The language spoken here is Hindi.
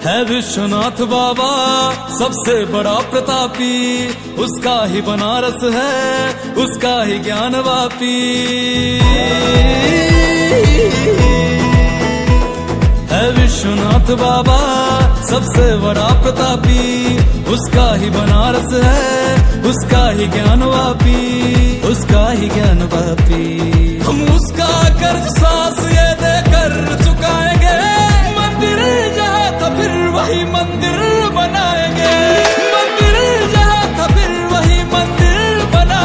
है विश्वनाथ बाबा सबसे बड़ा प्रतापी, उसका ही बनारस है, उसका ही ज्ञान वापी। है विश्वनाथ बाबा सबसे बड़ा प्रतापी, उसका ही बनारस है, उसका ही ज्ञान वापी, उसका ही ज्ञान वापी। हम उसका कर्ज